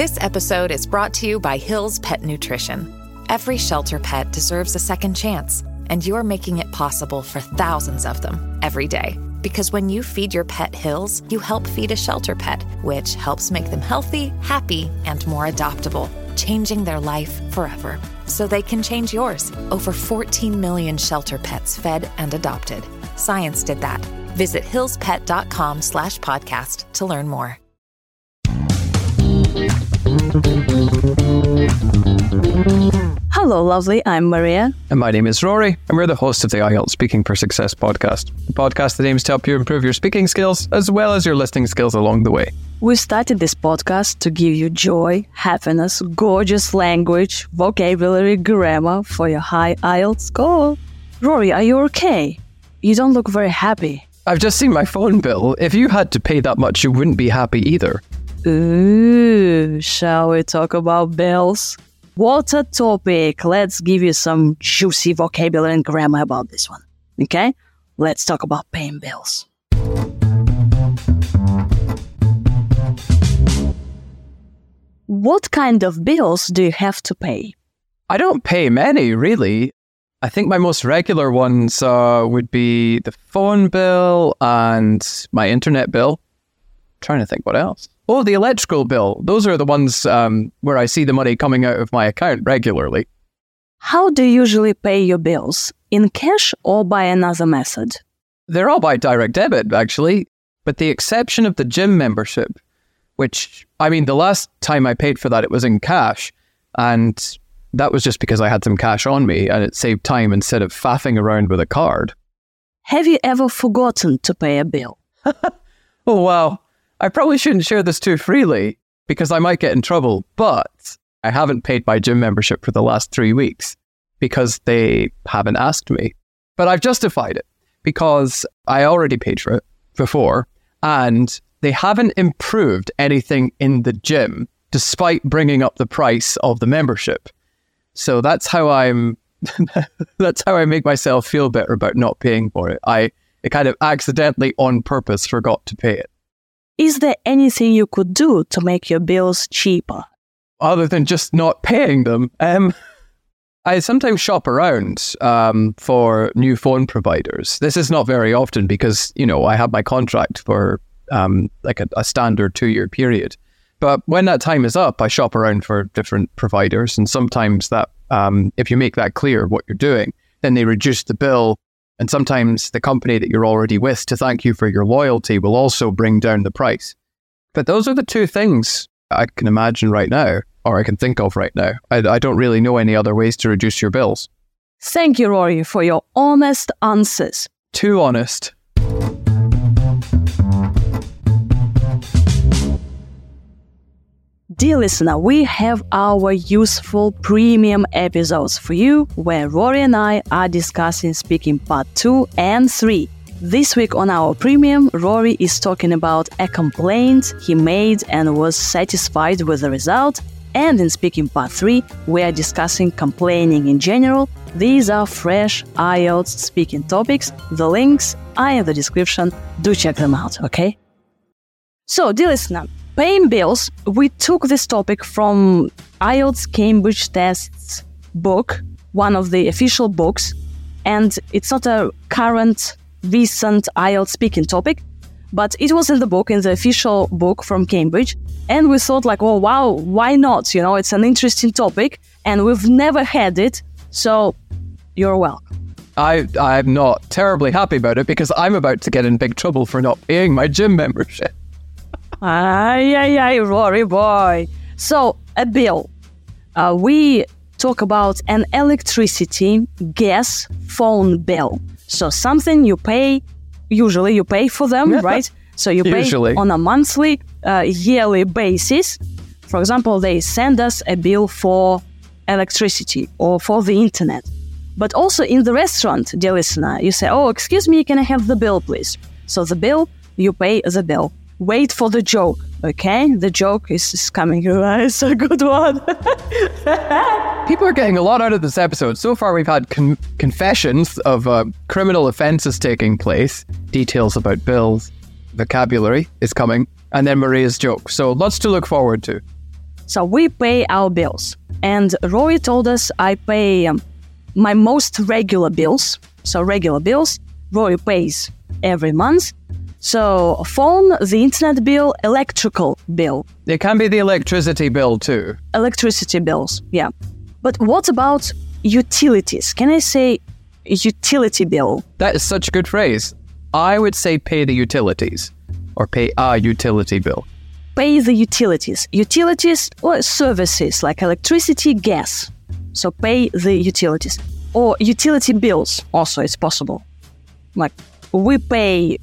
This episode is brought to you by Hill's Pet Nutrition. Every shelter pet deserves a second chance, and you're making it possible for thousands of them every day. Because when you feed your pet Hill's, you help feed a shelter pet, which helps make them healthy, happy, and more adoptable, changing their life forever. So they can change yours. Over 14 million shelter pets fed and adopted. Science did that. Visit hillspet.com/podcast to learn more. Hello, lovely. I'm Maria. And my name is Rory, and we're the hosts of the IELTS Speaking for Success podcast. The podcast that aims to help you improve your speaking skills as well as your listening skills along the way. We started this podcast to give you joy, happiness, gorgeous language, vocabulary, grammar for your high IELTS score. Rory, are you okay? You don't look very happy. I've just seen my phone bill. If you had to pay that much, you wouldn't be happy either. Ooh, shall we talk about bills? What a topic. Let's give you some juicy vocabulary and grammar about this one. Okay? Let's talk about paying bills. What kind of bills do you have to pay? I don't pay many, really. I think my most regular ones would be the phone bill and my internet bill. I'm trying to think what else. Oh, the electrical bill. Those are the ones where I see the money coming out of my account regularly. How do you usually pay your bills? In cash or by another method? They're all by direct debit, actually. But the exception of the gym membership, which, I mean, the last time I paid for that, it was in cash. And that was just because I had some cash on me and it saved time instead of faffing around with a card. Have you ever forgotten to pay a bill? Oh, wow. I probably shouldn't share this too freely because I might get in trouble, but I haven't paid my gym membership for the last 3 weeks because they haven't asked me. But I've justified it because I already paid for it before and they haven't improved anything in the gym despite bringing up the price of the membership. So that's how I make myself feel better about not paying for it. I kind of accidentally on purpose forgot to pay it. Is there anything you could do to make your bills cheaper? Other than just not paying them? I sometimes shop around for new phone providers. This is not very often because, you know, I have my contract for like a standard 2-year period. But when that time is up, I shop around for different providers. And sometimes that, if you make that clear what you're doing, then they reduce the bill. And sometimes the company that you're already with, to thank you for your loyalty, will also bring down the price. But those are the two things I can imagine right now, or I can think of right now. I don't really know any other ways to reduce your bills. Thank you, Rory, for your honest answers. Too honest. Dear listener, we have our useful premium episodes for you where Rory and I are discussing speaking part 2 and 3. This week on our premium, Rory is talking about a complaint he made and was satisfied with the result. And in speaking part 3, we are discussing complaining in general. These are fresh IELTS speaking topics. The links are in the description. Do check them out, okay? So, dear listener, paying bills, we took this topic from IELTS Cambridge Tests book, one of the official books, and it's not a current, recent IELTS speaking topic, but it was in the book, in the official book from Cambridge, and we thought like, oh wow, why not? You know, it's an interesting topic, and we've never had it, so you're welcome. I'm not terribly happy about it because I'm about to get in big trouble for not paying my gym membership. Ay, Rory boy. So, a bill. We talk about an electricity, gas, phone bill. So, something you pay, usually you pay for them, right? So, you pay on a monthly, yearly basis. For example, they send us a bill for electricity or for the internet. But also in the restaurant, dear listener, you say, oh, excuse me, can I have the bill, please? So, the bill, you pay the bill. Wait for the joke, okay? The joke is coming. It's a good one. People are getting a lot out of this episode. So far, we've had confessions of criminal offences taking place, details about bills, vocabulary is coming, and then Maria's joke. So lots to look forward to. So we pay our bills. And Rory told us I pay my most regular bills. So regular bills, Rory pays every month. So phone, the internet bill, electrical bill. It can be the electricity bill too. Electricity bills, yeah. But what about utilities? Can I say utility bill? That is such a good phrase. I would say pay the utilities or pay a utility bill. Pay the utilities. Utilities or services like electricity, gas. So pay the utilities. Or utility bills also is possible. Like we pay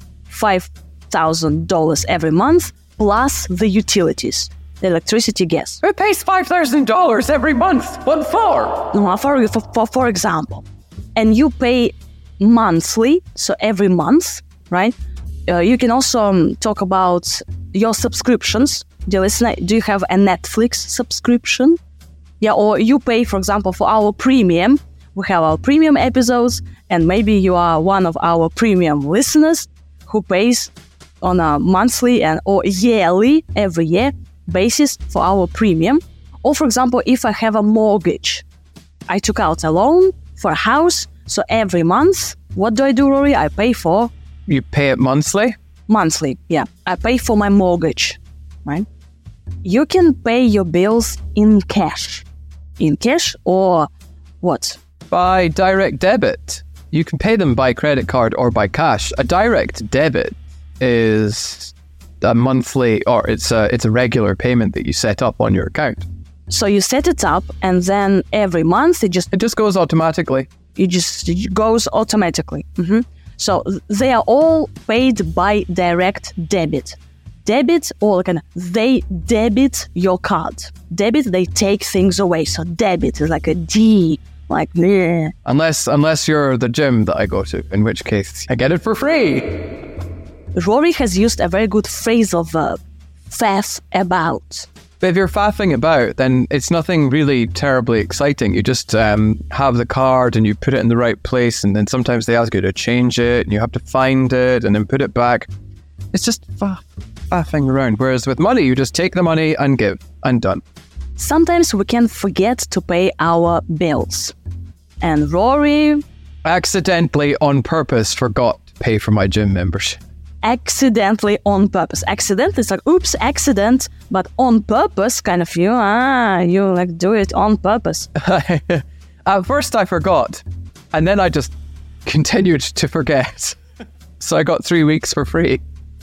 $5,000 every month plus the utilities, the electricity, gas. It pays $5,000 every month. What for? No, for example. And you pay monthly, so every month, right? You can also talk about your subscriptions. Dear listener, do you have a Netflix subscription? Yeah, or you pay, for example, for our premium. We have our premium episodes, and maybe you are one of our premium listeners who pays on a monthly and or yearly, every year basis for our premium. Or, for example, if I have a mortgage, I took out a loan for a house, so every month, what do I do, Rory? I pay for... You pay it monthly? Monthly, yeah. I pay for my mortgage, right? You can pay your bills in cash. In cash or what? By direct debit. You can pay them by credit card or by cash. A direct debit is a monthly, or it's a regular payment that you set up on your account. So you set it up, and then every month it just goes automatically. It goes automatically. Mm-hmm. So they are all paid by direct debit. Debit, or they debit your card. Debit, they take things away. So debit is like a D, like bleh. Unless you're the gym that I go to, in which case I get it for free. Rory has used a very good phrasal verb, faff about. But if you're faffing about, then it's nothing really terribly exciting. You just have the card and you put it in the right place, and then sometimes they ask you to change it, and you have to find it and then put it back. It's just faffing around. Whereas with money, you just take the money and give, and done. Sometimes we can forget to pay our bills. And Rory... accidentally, on purpose, forgot to pay for my gym membership. Accidentally, on purpose. Accident is like, oops, accident, but on purpose, kind of you like do it on purpose. At first I forgot, and then I just continued to forget. So I got 3 weeks for free.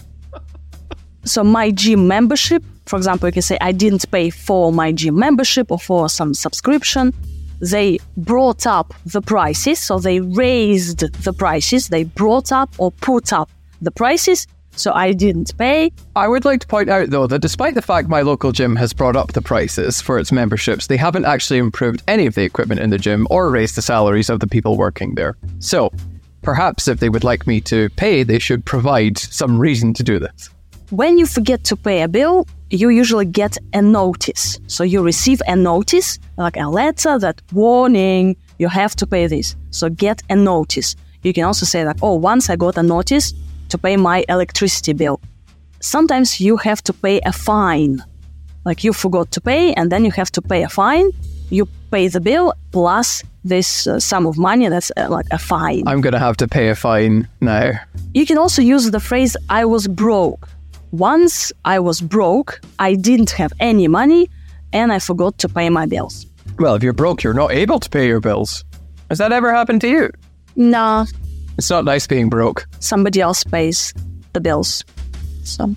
So my gym membership, for example, you can say I didn't pay for my gym membership or for some subscription. They brought up the prices, so they raised the prices. They brought up or put up the prices, so I didn't pay. I would like to point out, though, that despite the fact my local gym has brought up the prices for its memberships, they haven't actually improved any of the equipment in the gym or raised the salaries of the people working there. So, perhaps if they would like me to pay, they should provide some reason to do this. When you forget to pay a bill, you usually get a notice. So you receive a notice, like a letter that warning, you have to pay this. So get a notice. You can also say like, once I got a notice to pay my electricity bill. Sometimes you have to pay a fine. Like you forgot to pay, and then you have to pay a fine. You pay the bill plus this sum of money, that's like a fine. I'm going to have to pay a fine now. You can also use the phrase, I was broke. Once I was broke, I didn't have any money, and I forgot to pay my bills. Well, if you're broke, you're not able to pay your bills. Has that ever happened to you? No. It's not nice being broke. Somebody else pays the bills. So.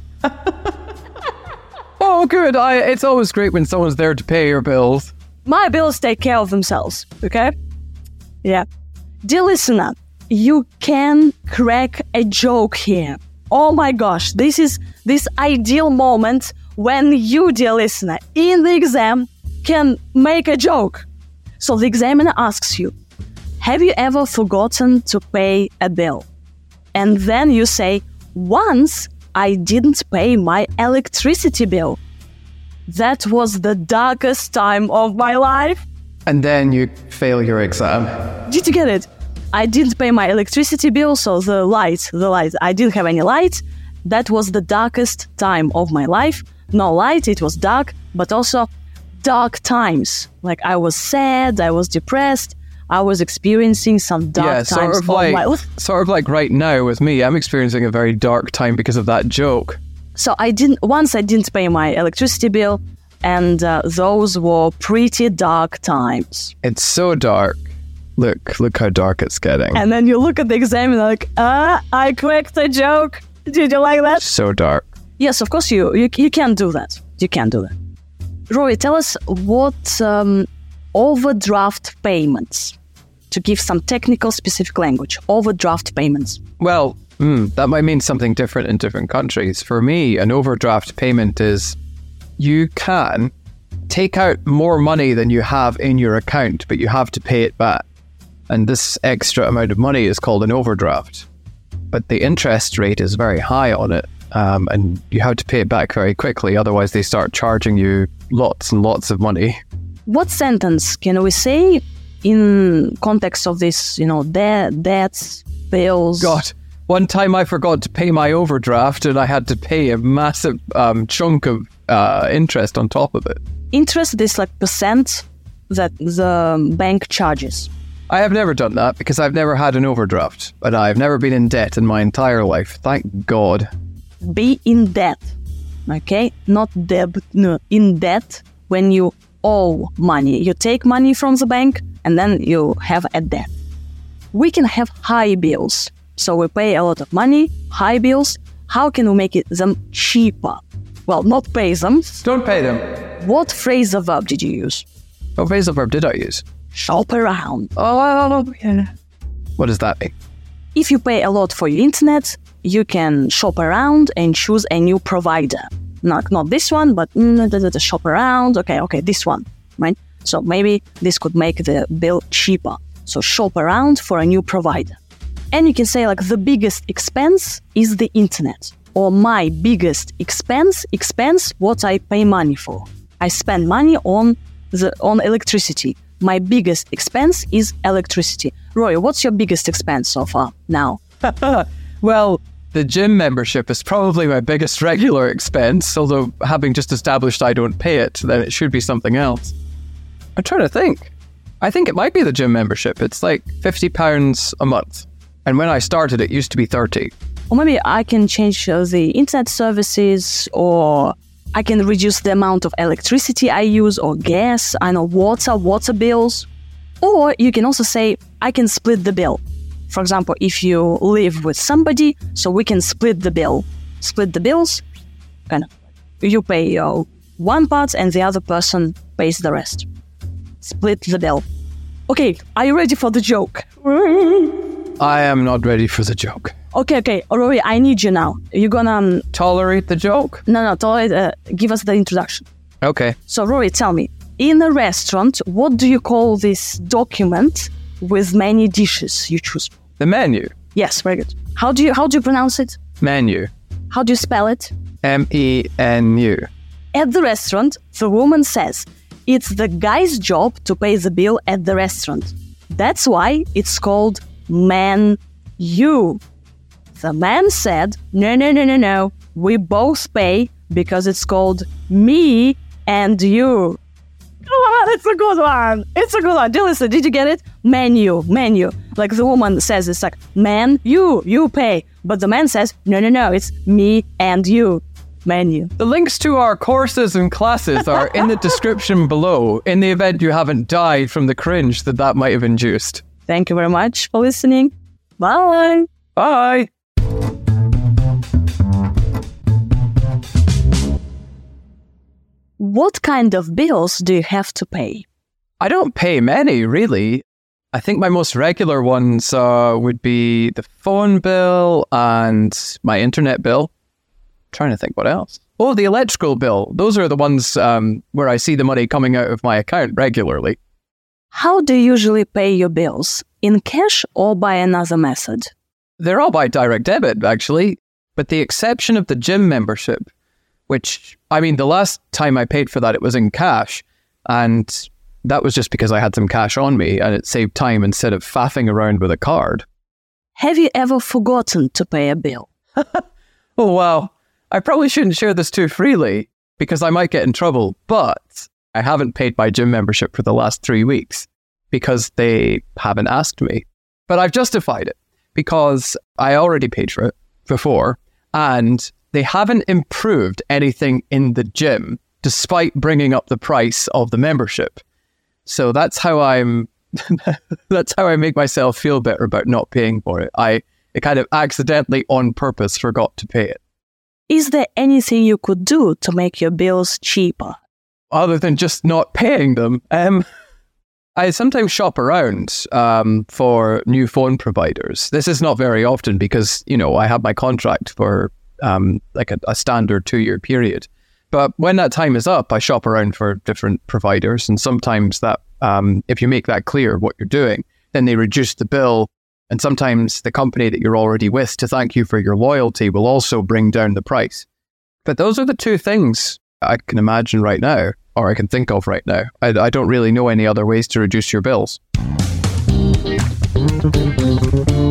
Oh, good. It's always great when someone's there to pay your bills. My bills take care of themselves, okay? Yeah. Dear listener, you can crack a joke here. Oh my gosh, this is this ideal moment when you, dear listener, in the exam can make a joke. So the examiner asks you, have you ever forgotten to pay a bill? And then you say, once I didn't pay my electricity bill. That was the darkest time of my life. And then you fail your exam. Did you get it? I didn't pay my electricity bill, so the light, I didn't have any light. That was the darkest time of my life. No light, it was dark, but also dark times. Like I was sad, I was depressed, I was experiencing some dark times of my life. Sort of like right now with me, I'm experiencing a very dark time because of that joke. So I didn't pay my electricity bill, and those were pretty dark times. It's so dark. Look how dark it's getting. And then you look at the exam and you're like, I cracked a joke. Did you like that? So dark. Yes, of course you can't do that. You can't do that. Rory, tell us what overdraft payments, to give some technical specific language, overdraft payments. Well, that might mean something different in different countries. For me, an overdraft payment is you can take out more money than you have in your account, but you have to pay it back. And this extra amount of money is called an overdraft. But the interest rate is very high on it, and you have to pay it back very quickly. Otherwise, they start charging you lots and lots of money. What sentence can we say in context of this, debts, bills? God, one time I forgot to pay my overdraft and I had to pay a massive chunk of interest on top of it. Interest is like percent that the bank charges. I have never done that because I've never had an overdraft, but I've never been in debt in my entire life. Thank God. Be in debt, okay? Not debt, no, in debt when you owe money. You take money from the bank and then you have a debt. We can have high bills. So we pay a lot of money, high bills. How can we make them cheaper? Well, not pay them. Don't pay them. What phrasal verb did you use? What phrasal verb did I use? Shop around. Oh, yeah. What does that mean? If you pay a lot for your internet, you can shop around and choose a new provider. Not this one, but shop around. Okay, this one, right? So maybe this could make the bill cheaper. So shop around for a new provider. And you can say like the biggest expense is the internet. Or my biggest expense what I pay money for. I spend money on electricity. My biggest expense is electricity. Roy, what's your biggest expense so far now? Well, the gym membership is probably my biggest regular expense, although having just established I don't pay it, then it should be something else. I'm trying to think. I think it might be the gym membership. It's like £50 a month. And when I started, it used to be 30. Or maybe I can change the internet services, or I can reduce the amount of electricity I use, or gas, water bills. Or you can also say, I can split the bill. For example, if you live with somebody, so we can split the bill. Split the bills, and you pay one part and the other person pays the rest. Split the bill. Okay, are you ready for the joke? I am not ready for the joke. Okay, Rory, I need you now. You're gonna... Tolerate the joke? No, tolerate, give us the introduction. Okay. So, Rory, tell me, in a restaurant, what do you call this document with many dishes you choose? The menu. Yes, very good. How do you pronounce it? Menu. How do you spell it? MENU. At the restaurant, the woman says, it's the guy's job to pay the bill at the restaurant. That's why it's called menu. The man said, no, we both pay because it's called me and you. Come on, it's a good one. Listen, did you get it? Menu. Like the woman says, it's like, man, you pay. But the man says, no, it's me and you. Menu. The links to our courses and classes are in the description below, in the event you haven't died from the cringe that might have induced. Thank you very much for listening. Bye. Bye. What kind of bills do you have to pay? I don't pay many, really. I think my most regular ones would be the phone bill and my internet bill. I'm trying to think what else. Oh, the electrical bill. Those are the ones where I see the money coming out of my account regularly. How do you usually pay your bills? In cash or by another method? They're all by direct debit, actually. But the exception of the gym membership, which, the last time I paid for that, it was in cash. And that was just because I had some cash on me and it saved time instead of faffing around with a card. Have you ever forgotten to pay a bill? Oh, wow. I probably shouldn't share this too freely because I might get in trouble. But I haven't paid my gym membership for the last 3 weeks because they haven't asked me. But I've justified it because I already paid for it before, and they haven't improved anything in the gym despite bringing up the price of the membership. So that's how I make myself feel better about not paying for it. I kind of accidentally on purpose forgot to pay it. Is there anything you could do to make your bills cheaper? Other than just not paying them, I sometimes shop around for new phone providers. This is not very often because, I have my contract for like a standard 2-year period. But when that time is up, I shop around for different providers. And sometimes that, if you make that clear what you're doing, then they reduce the bill. And sometimes the company that you're already with, to thank you for your loyalty, will also bring down the price. But those are the two things I can imagine right now, or I can think of right now. I don't really know any other ways to reduce your bills.